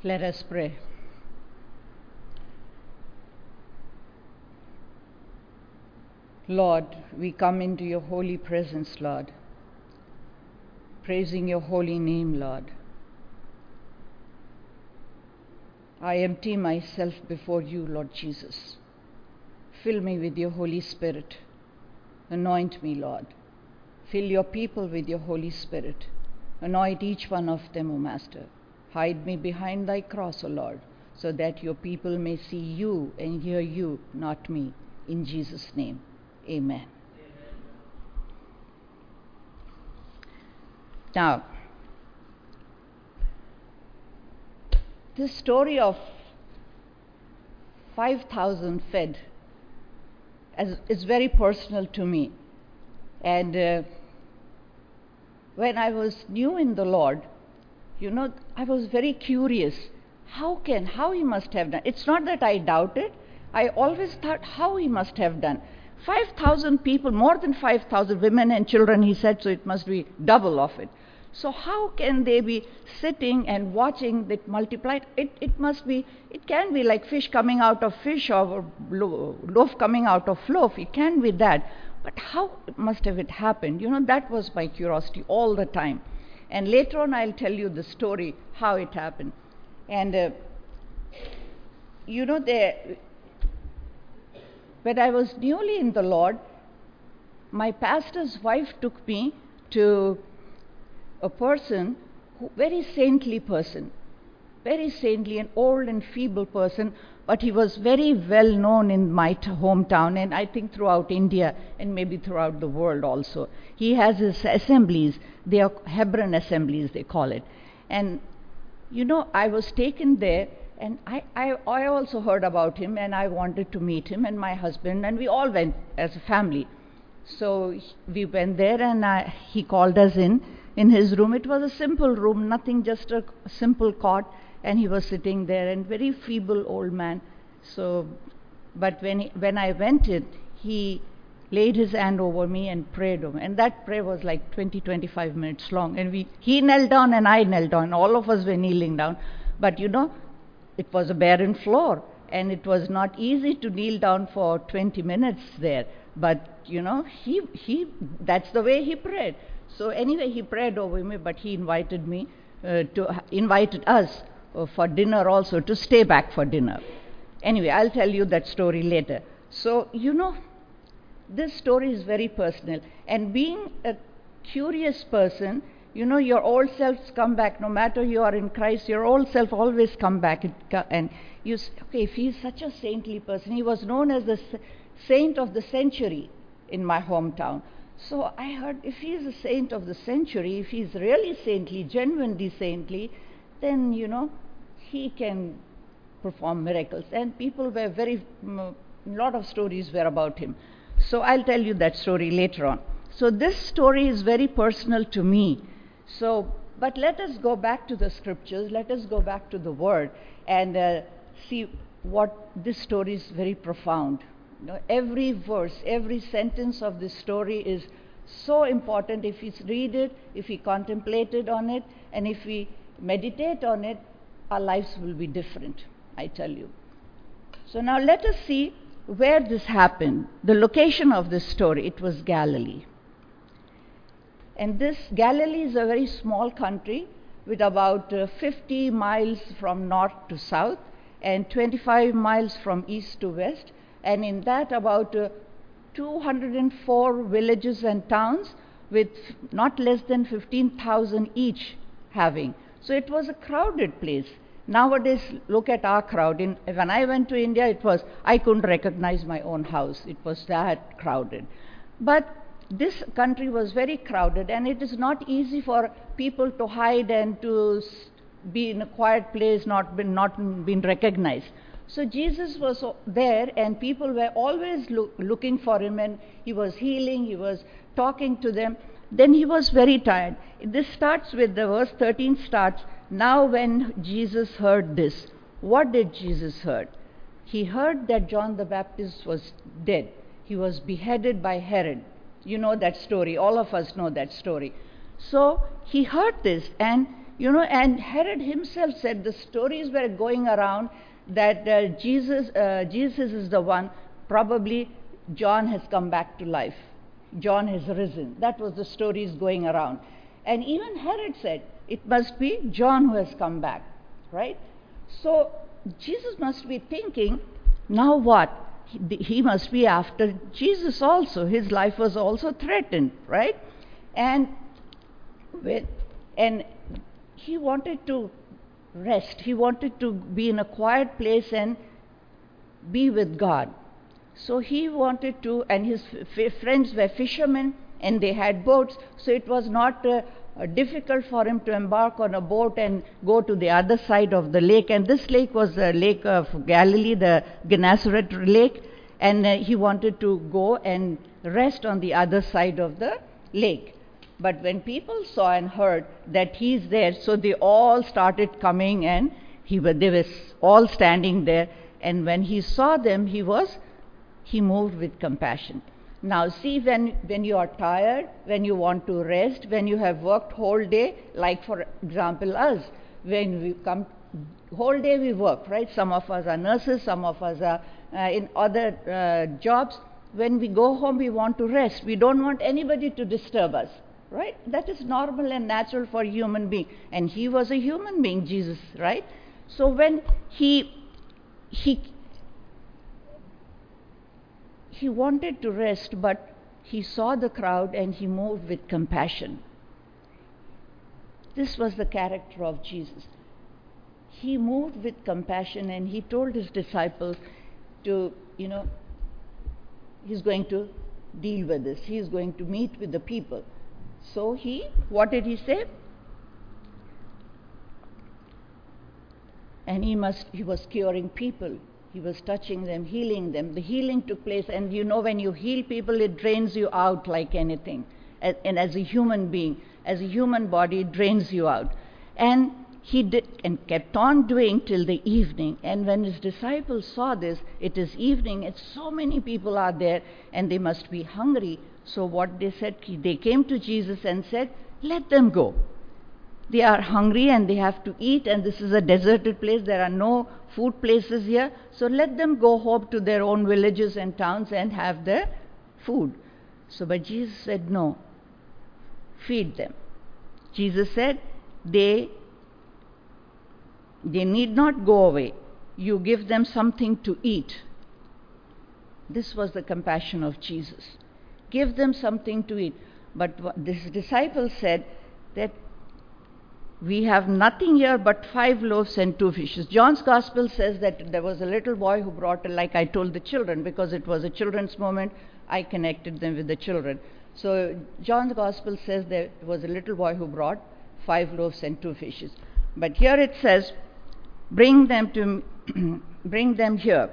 Let us pray. Lord, we come into your holy presence, Lord, praising your holy name, Lord. I empty myself before you, Lord Jesus. Fill me with your Holy Spirit. Anoint me, Lord. Fill your people with your Holy Spirit. Anoint each one of them, O Master. Hide me behind thy cross, O Lord, so that your people may see you and hear you, not me. In Jesus' name, amen. Now, this story of 5,000 fed is very personal to me. And when I was new in the Lord, I was very curious. How he must have done? It's not that I doubted. I always thought how he must have done. 5,000 people, more than 5,000 women and children, he said, so it must be double of it. So how can they be sitting and watching it multiplied? It can be like fish coming out of fish or loaf coming out of loaf. It can be that. But how must have it happened? That was my curiosity all the time. And later on I'll tell you the story, how it happened. And when I was newly in the Lord, my pastor's wife took me to a person, very saintly person, very saintly, an old and feeble person, but he was very well known in my hometown, and I think throughout India and maybe throughout the world also. He has his assemblies. They are Hebron assemblies, they call it. And I was taken there, and I also heard about him, and I wanted to meet him and my husband, and we all went as a family. So we went there, and he called us in his room. It was a simple room, nothing, just a simple cot, and he was sitting there, and very feeble old man. So, but when I went in, he laid his hand over me and prayed over me. And that prayer was like 20-25 minutes long. And he knelt down and I knelt down. All of us were kneeling down. But it was a barren floor, and it was not easy to kneel down for 20 minutes there. But that's the way he prayed. So anyway, he prayed over me, but he invited us for dinner also, to stay back for dinner. Anyway, I'll tell you that story later. So, this story is very personal. And being a curious person, your old selves come back. No matter you are in Christ, your old self always come back. And you say, okay, if he's such a saintly person, he was known as the saint of the century in my hometown. So I heard, if he's a saint of the century, if he's really saintly, genuinely saintly, then, he can perform miracles. And people were a lot of stories were about him. So I'll tell you that story later on. So this story is very personal to me. So, but let us go back to the scriptures, let us go back to the word, and see what this story is very profound. Every verse, every sentence of this story is so important. If we read it, if we contemplated on it, and if we meditate on it, our lives will be different, I tell you. So now let us see where this happened. The location of this story, it was Galilee. And this Galilee is a very small country with about 50 miles from north to south and 25 miles from east to west. And in that, about 204 villages and towns with not less than 15,000 each having. So it was a crowded place. Nowadays, look at our crowd. When I went to India, I couldn't recognize my own house. It was that crowded. But this country was very crowded, and it is not easy for people to hide and to be in a quiet place, not been recognized. So Jesus was there, and people were always looking for him, and he was healing, he was talking to them. Then he was very tired. This starts with the verse 13 starts, now when Jesus heard this, what did Jesus heard? He heard that John the Baptist was dead. He was beheaded by Herod. You know that story. All of us know that story. So he heard this, and And Herod himself said the stories were going around that Jesus is the one. Probably John has come back to life. John has risen. That was the stories going around. And even Herod said, it must be John who has come back, right? So Jesus must be thinking, now what? He must be after Jesus also. His life was also threatened, right? And he wanted to rest. He wanted to be in a quiet place and be with God. So he wanted to, and his friends were fishermen and they had boats, so it was not difficult for him to embark on a boat and go to the other side of the lake. And this lake was the Lake of Galilee, the Gennesaret Lake, and he wanted to go and rest on the other side of the lake. But when people saw and heard that he's there, so they all started coming, and they were all standing there. And when he saw them, he moved with compassion. Now see, when you are tired, when you want to rest, when you have worked whole day, like for example us, when we come, whole day we work, right? Some of us are nurses, some of us are in other jobs. When we go home, we want to rest. We don't want anybody to disturb us, right? That is normal and natural for a human being. And he was a human being, Jesus, right? So when he wanted to rest, but he saw the crowd and he moved with compassion. This was the character of Jesus. He moved with compassion, and he told his disciples to, he's going to deal with this. He's going to meet with the people. So what did he say? And he was curing people. He was touching them, healing them. The healing took place, and when you heal people, it drains you out like anything. And as a human being, as a human body, it drains you out. And he did, and kept on doing till the evening. And when his disciples saw this, it is evening, and so many people are there, and they must be hungry. So what they said, they came to Jesus and said, let them go. They are hungry and they have to eat, and this is a deserted place. There are no food places here. So let them go home to their own villages and towns and have their food. But Jesus said, no, feed them. Jesus said, they need not go away. You give them something to eat. This was the compassion of Jesus. Give them something to eat. But his disciples said that we have nothing here but 5 loaves and 2 fishes. John's Gospel says that there was a little boy who brought, like I told the children, because it was a children's moment, I connected them with the children. So John's Gospel says there was a little boy who brought 5 loaves and 2 fishes. But here it says, bring them here.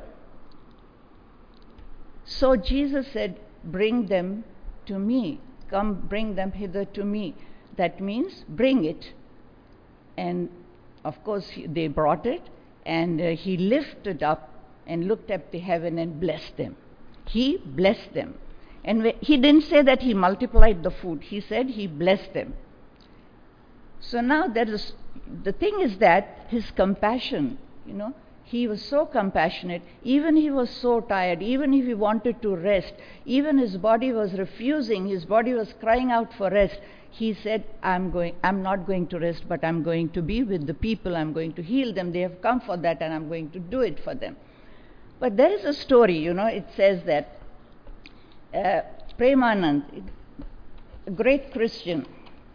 So Jesus said, bring them to me. Come, bring them hither to me. That means bring it. And of course they brought it, and he lifted up and looked up to heaven and blessed them. He blessed them. And he didn't say that he multiplied the food. He said he blessed them. So now the thing is that his compassion, he was so compassionate. Even he was so tired, even if he wanted to rest, even his body was refusing, his body was crying out for rest. He said, I'm not going to rest, but I'm going to be with the people. I'm going to heal them. They have come for that, and I'm going to do it for them. But there is a story, it says that Premanand, a great Christian,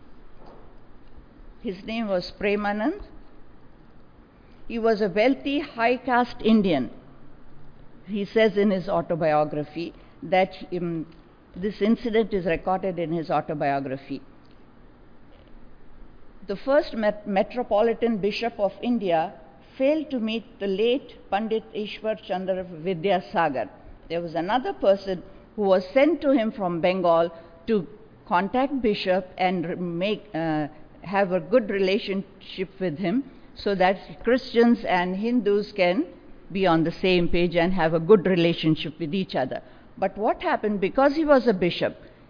his name was Premanand. He was a wealthy, high caste Indian. He says in his autobiography that this incident is recorded in his autobiography. The first Metropolitan Bishop of India failed to meet the late Pandit Ishwar Chandra Vidyasagar. There was another person who was sent to him from Bengal to contact Bishop and have a good relationship with him, so that Christians and Hindus can be on the same page and have a good relationship with each other. But what happened, because he was a bishop,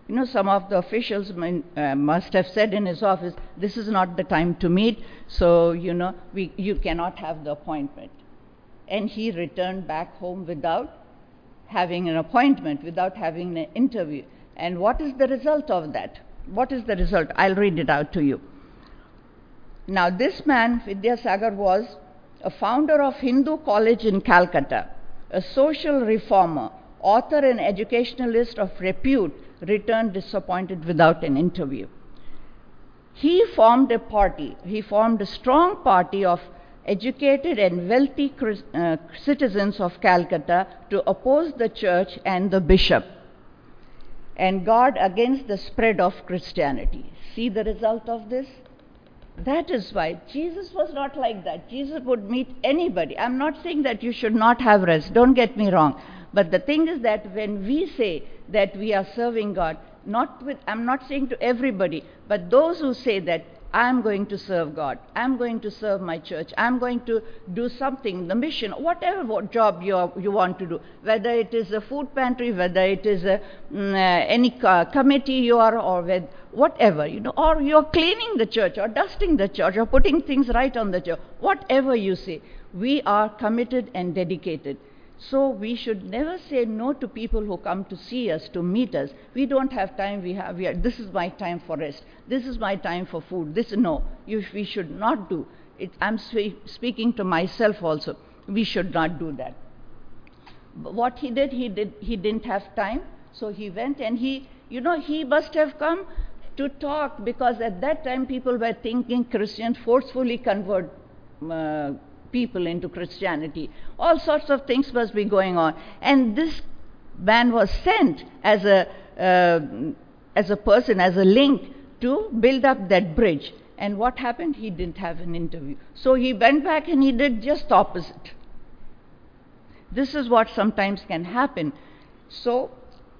Some of the officials must have said in his office, this is not the time to meet, so, you cannot have the appointment. And he returned back home without having an appointment, without having an interview. And what is the result of that? What is the result? I'll read it out to you. Now, this man, Vidyasagar, was a founder of Hindu College in Calcutta, a social reformer, author and educationalist of repute, returned disappointed without an interview. He formed a strong party of educated and wealthy citizens of Calcutta to oppose the church and the bishop and guard against the spread of Christianity. See the result of this? That is why Jesus was not like that. Jesus would meet anybody. I'm not saying that you should not have rest. Don't get me wrong. But the thing is that when we say that we are serving God, I'm not saying to everybody, but those who say that I'm going to serve God, I'm going to serve my church, I'm going to do something, the mission, whatever job you want to do, whether it is a food pantry, whether it is any committee you are, or whatever, or you're cleaning the church, or dusting the church, or putting things right on the church, whatever you say, we are committed and dedicated. So we should never say no to people who come to see us, to meet us. We don't have time. This is my time for rest. This is my time for food. We should not do it. I'm speaking to myself also. We should not do that. But what he didn't have time. So he went and he must have come to talk, because at that time people were thinking Christians forcefully convert people into Christianity. All sorts of things must be going on. And this man was sent as a person, as a link to build up that bridge. And what happened? He didn't have an interview. So he went back and he did just the opposite. This is what sometimes can happen. So,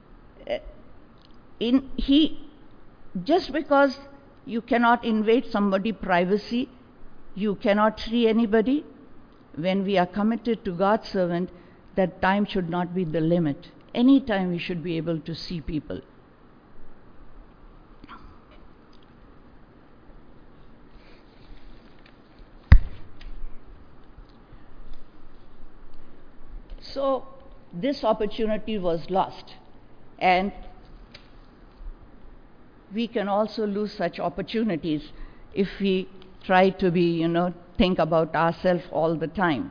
just because you cannot invade somebody's privacy, you cannot see anybody. When we are committed to God's servant, that time should not be the limit. Any time we should be able to see people. So this opportunity was lost. And we can also lose such opportunities if we try to be, think about ourselves all the time.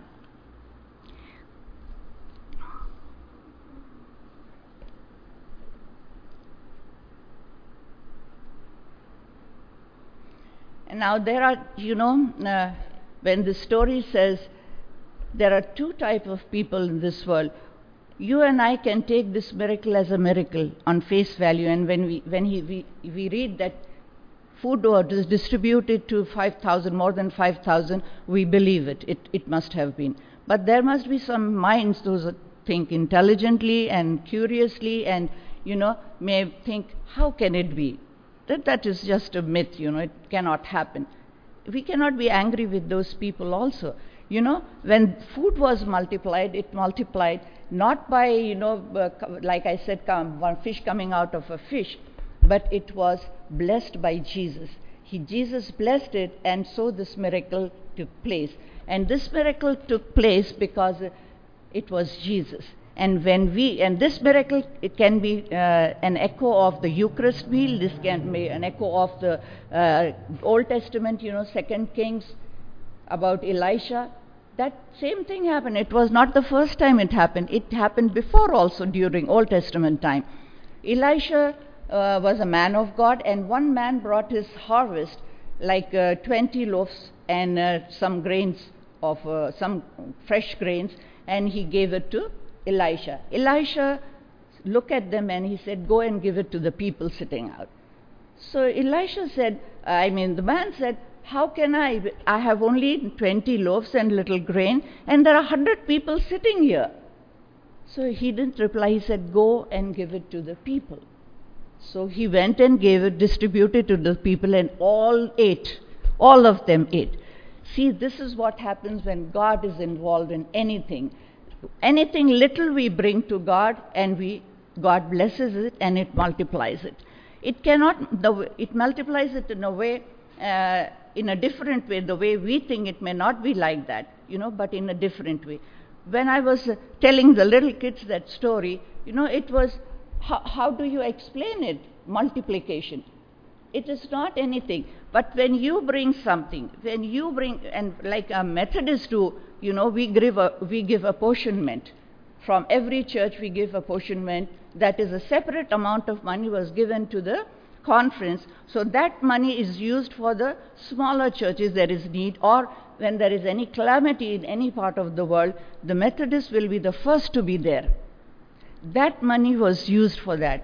And now there are, when the story says there are two types of people in this world, you and I can take this miracle as a miracle on face value, and when we read that food was distributed to 5,000, more than 5,000, we believe it. It must have been. But there must be some minds those think intelligently and curiously and, may think, how can it be? That is just a myth, it cannot happen. We cannot be angry with those people also. When food was multiplied, it multiplied not by, like I said, one fish coming out of a fish, but it was blessed by Jesus. Jesus blessed it, and so this miracle took place. And this miracle took place because it was Jesus. And this miracle, it can be an echo of the Eucharist meal. This can be an echo of the Old Testament, 2 Kings, about Elisha. That same thing happened. It was not the first time it happened. It happened before also during Old Testament time. Elisha was a man of God, and one man brought his harvest, like 20 loaves and some grains of some fresh grains, and he gave it to Elisha. Elisha looked at them and he said, go and give it to the people sitting out. So Elisha said, the man said, how can I have only 20 loaves and little grain, and there are 100 people sitting here. So he didn't reply. He said, go and give it to the people. So he went and distributed to the people, and all ate. All of them ate. See, this is what happens when God is involved in anything. Anything little we bring to God, and we God blesses it and it multiplies it. It multiplies it in a way, in a different way, the way we think it may not be like that, but in a different way. When I was telling the little kids that story, it was, how do you explain it? Multiplication. It is not anything. But when you bring something, and like a Methodist do, we give apportionment. From every church we give apportionment. That is, a separate amount of money was given to the conference. So that money is used for the smaller churches there is need, or when there is any calamity in any part of the world, the Methodists will be the first to be there. That money was used for that.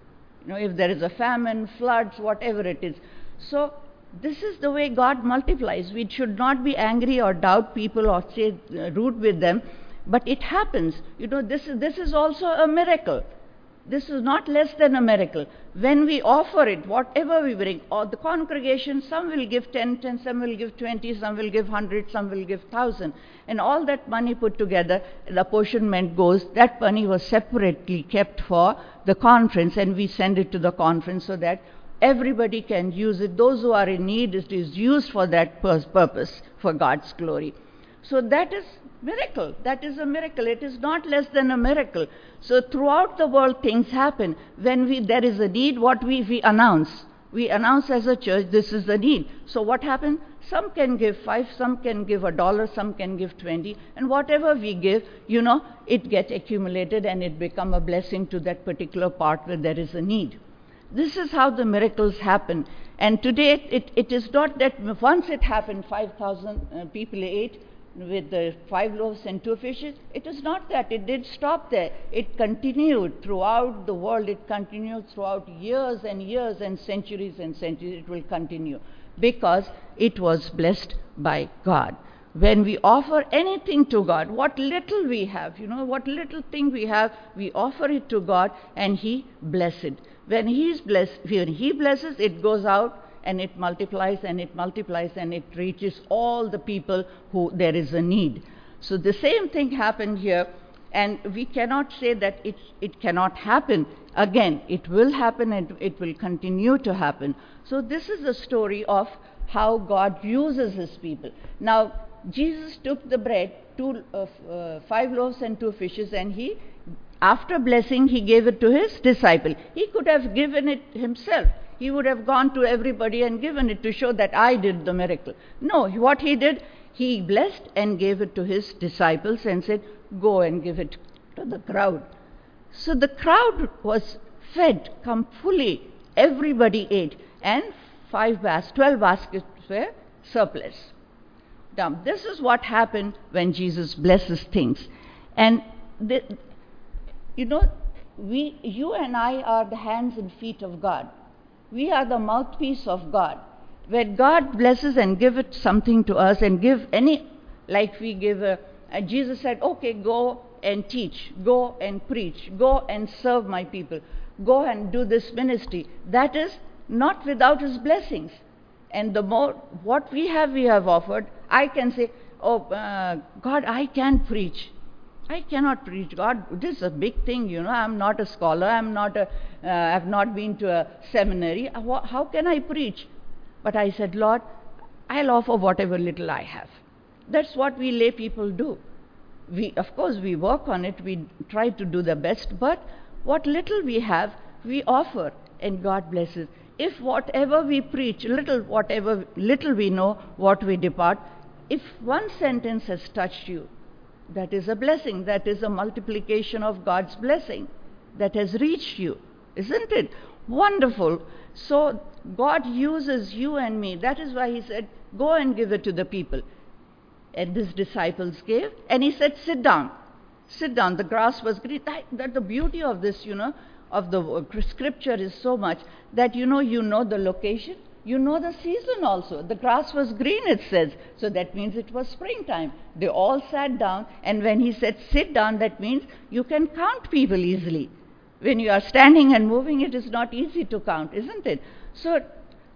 If there is a famine, floods, whatever it is. So this is the way God multiplies. We should not be angry or doubt people or say rude with them, but it happens. This is also a miracle. This is not less than a miracle. When we offer it, whatever we bring, or the congregation, some will give 10, some will give 20, some will give 100, some will give 1,000. And all that money put together, the apportionment goes, that money was separately kept for the conference, and we send it to the conference so that everybody can use it. Those who are in need, it is used for that purpose, for God's glory. So that is miracle. That is a miracle. It is not less than a miracle. So throughout the world things happen. When there is a need, what we announce. We announce as a church, this is the need. So what happens? Some can give 5, some can give $1, some can give 20, and whatever we give, it gets accumulated and it becomes a blessing to that particular part where there is a need. This is how the miracles happen. And today it is not that once it happened, 5,000 people ate with the 5 loaves and 2 fishes. It is not that. It did stop there. It continued throughout the world. It continued throughout years and years and centuries. It will continue because it was blessed by God. When we offer anything to God, what little we have, what little thing we have, we offer it to God and He blesses it. When He blesses, it goes out and it multiplies and it reaches all the people who there is a need. So the same thing happened here, and we cannot say that it cannot happen again. It will happen and it will continue to happen. So this is a story of how God uses His people. Now, Jesus took the bread, 5 loaves and 2 fishes, and He, after blessing, He gave it to His disciple. He could have given it Himself. He would have gone to everybody and given it to show that I did the miracle. No, what He did, He blessed and gave it to His disciples and said, go and give it to the crowd. So the crowd was fed fully. Everybody ate, and 12 baskets were surplus. Now, this is what happened when Jesus blesses things. And you and I are the hands and feet of God. We are the mouthpiece of God. When God blesses and give it something to us and give Jesus said, okay, go and teach, go and preach, go and serve my people, go and do this ministry. That is not without His blessings. And the more, what we have offered, I can say, God, I can preach. I cannot preach. God, this is a big thing, I'm not a scholar, I've not been to a seminary. How can I preach? But I said, Lord, I'll offer whatever little I have. That's what we lay people do. Of course, we work on it, we try to do the best, but what little we have, we offer, and God blesses. If whatever we preach, whatever little we know, what we depart, if one sentence has touched you, that is a blessing. That is a multiplication of God's blessing that has reached you. Isn't it wonderful? So God uses you and me. That is why He said, go and give it to the people. And His disciples gave, and He said, sit down. Sit down. The grass was green. That the beauty of this, of the scripture is so much that you know the location. You know the season also. The grass was green, it says. So that means it was springtime. They all sat down, and when He said sit down, that means you can count people easily. When you are standing and moving, it is not easy to count, isn't it? So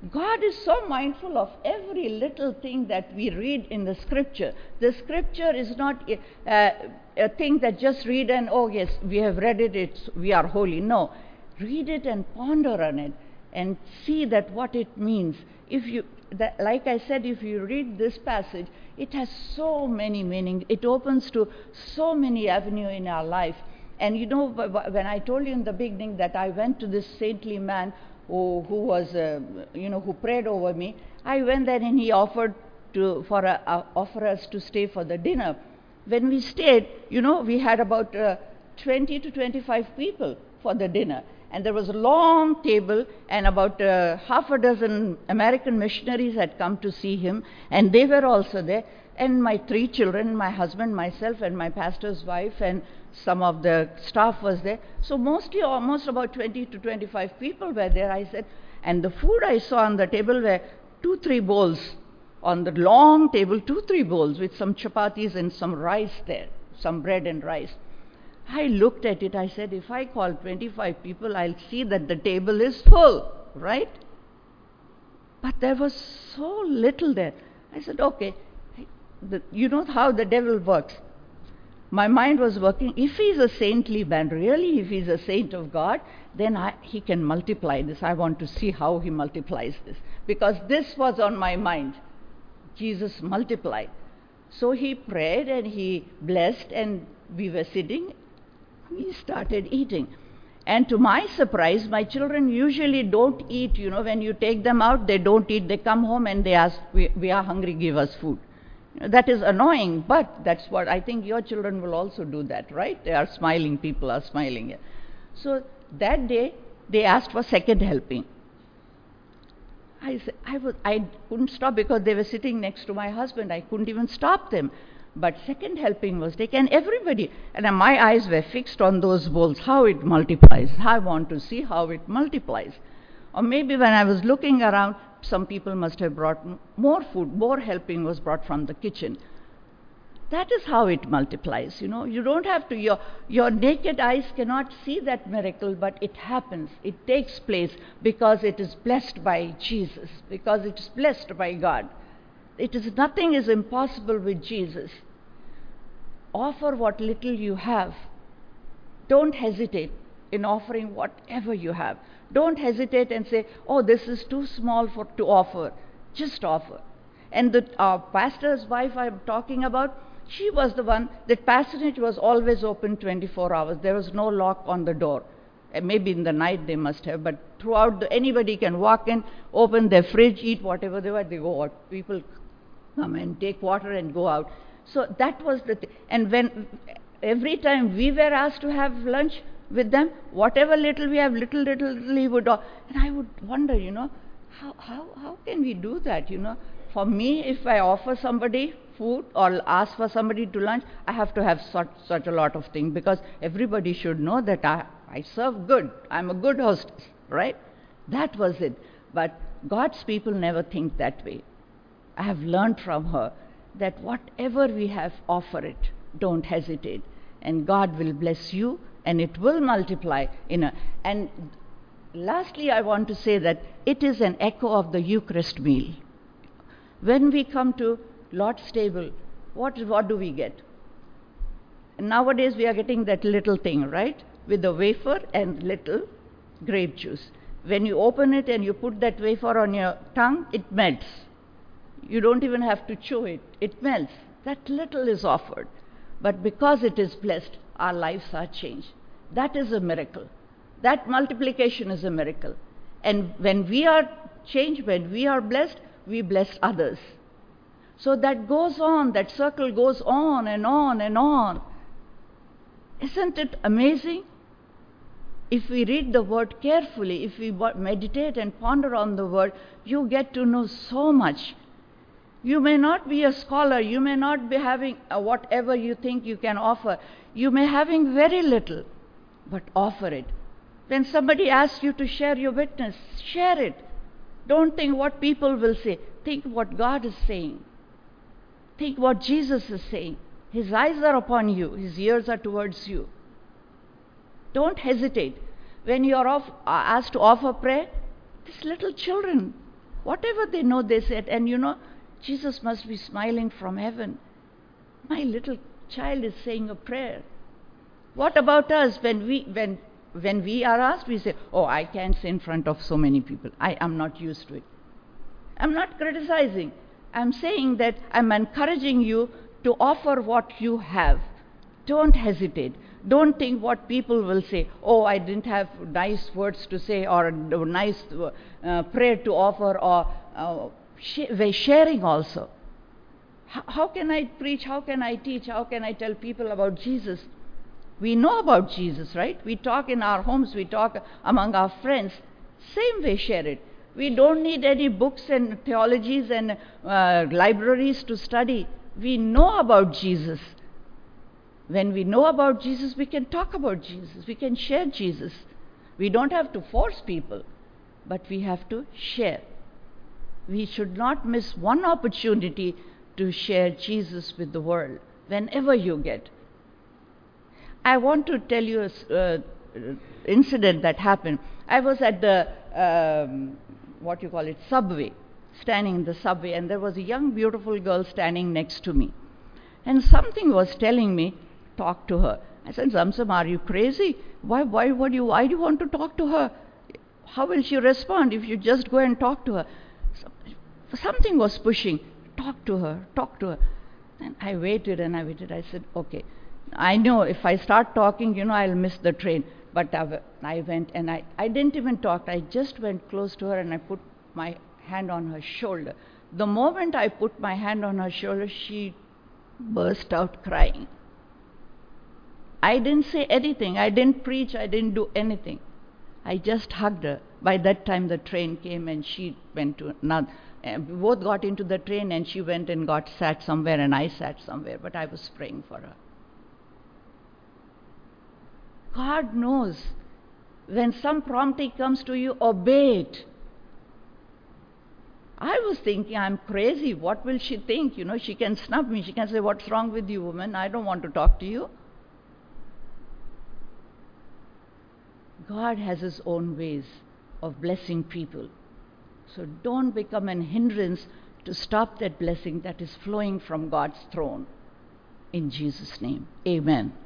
God is so mindful of every little thing that we read in the scripture. The scripture is not a thing that just read and, oh yes, we have read it, we are holy. No. Read it and ponder on it and see that what it means. Like I said, if you read this passage, it has so many meanings. It opens to so many avenues in our life. And you know, when I told you in the beginning that I went to this saintly man who was, who prayed over me, I went there and he offered offer us to stay for the dinner. When we stayed, we had about 20 to 25 people for the dinner. And there was a long table, and about half a dozen American missionaries had come to see him, and they were also there. And my 3 children, my husband, myself, and my pastor's wife, and some of the staff was there. So almost about 20 to 25 people were there, I said. And the food I saw on the table were 2-3 bowls. On the long table, 2-3 bowls with some chapatis and some rice there, some bread and rice. I looked at it, I said, if I call 25 people, I'll see that the table is full, right? But there was so little there. I said, okay, you know how the devil works. My mind was working, if he's a saintly man, really, if he's a saint of God, then he can multiply this. I want to see how he multiplies this. Because this was on my mind. Jesus multiplied. So he prayed and he blessed, and we were sitting. We started eating. And to my surprise, my children usually don't eat. When you take them out, they don't eat. They come home and they ask, we are hungry, give us food. That is annoying, but that's what I think your children will also do that, right? They are smiling, people are smiling. So that day, they asked for second helping. I couldn't stop because they were sitting next to my husband. I couldn't even stop them. But second helping was taken, everybody. And my eyes were fixed on those bowls, how it multiplies. I want to see how it multiplies. Or maybe when I was looking around, some people must have brought more food, more helping was brought from the kitchen. That is how it multiplies, You don't have to, your naked eyes cannot see that miracle, but it happens. It takes place because it is blessed by Jesus, because it is blessed by God. Nothing is impossible with Jesus. Offer what little you have. Don't hesitate in offering whatever you have. Don't hesitate and say, oh, this is too small to offer. Just offer. And the pastor's wife I'm talking about, she was the one, that parsonage was always open 24 hours. There was no lock on the door. Maybe in the night they must have, but throughout, anybody can walk in, open their fridge, eat whatever they want, they go out. People come and take water and go out. So that was the thing. And every time we were asked to have lunch with them, whatever little we have, little he would. And I would wonder, how can we do that? For me, if I offer somebody food or ask for somebody to lunch, I have to have such a lot of things, because everybody should know that I serve good. I'm a good hostess, right? That was it. But God's people never think that way. I have learned from her that whatever we have, offer it. Don't hesitate. And God will bless you, and it will multiply. And lastly, I want to say that it is an echo of the Eucharist meal. When we come to Lord's table, what do we get? Nowadays, we are getting that little thing, right? With the wafer and little grape juice. When you open it and you put that wafer on your tongue, it melts. You don't even have to chew it. It melts. That little is offered. But because it is blessed, our lives are changed. That is a miracle. That multiplication is a miracle. And when we are changed, when we are blessed, we bless others. So that goes on, that circle goes on and on and on. Isn't it amazing? If we read the word carefully, if we meditate and ponder on the word, you get to know so much. You may not be a scholar, you may not be having whatever you think you can offer. You may having very little, but offer it. When somebody asks you to share your witness, share it. Don't think what people will say. Think what God is saying. Think what Jesus is saying. His eyes are upon you. His ears are towards you. Don't hesitate. When you are asked to offer prayer, these little children Whatever they know, they said. And you know, Jesus must be smiling from heaven. My little child is saying a prayer. What about us? When we are asked, we say, oh, I can't say in front of so many people. I am not used to it. I'm not criticizing. I'm saying that I'm encouraging you to offer what you have. Don't hesitate. Don't think what people will say. Oh, I didn't have nice words to say, or a nice prayer to offer, or sharing also. How can I preach? How can I teach? How can I tell people about Jesus? We know about Jesus, right? We talk in our homes, we talk among our friends. Same way, share it. We don't need any books and theologies and libraries to study. We know about Jesus. When we know about Jesus, we can talk about Jesus. We can share Jesus. We don't have to force people, but we have to share. We should not miss one opportunity to share Jesus with the world whenever you get. I want to tell you an incident that happened. I was at the subway, standing in the subway, and there was a young, beautiful girl standing next to me. And something was telling me, talk to her. I said, Zamzam, are you crazy? Why do you want to talk to her? How will she respond if you just go and talk to her? Something was pushing, talk to her. And I waited. I said, okay, I know if I start talking, I'll miss the train. But I went and I didn't even talk. I just went close to her and I put my hand on her shoulder. The moment I put my hand on her shoulder, she burst out crying. I didn't say anything. I didn't preach. I didn't do anything. I just hugged her. By that time, the train came and she went to another. We both got into the train and she went and sat somewhere and I sat somewhere. But I was praying for her. God knows. When some prompting comes to you, obey it. I was thinking, I'm crazy. What will she think? She can snub me. She can say, what's wrong with you, woman? I don't want to talk to you. God has His own ways of blessing people. So don't become an hindrance to stop that blessing that is flowing from God's throne. In Jesus' name, amen.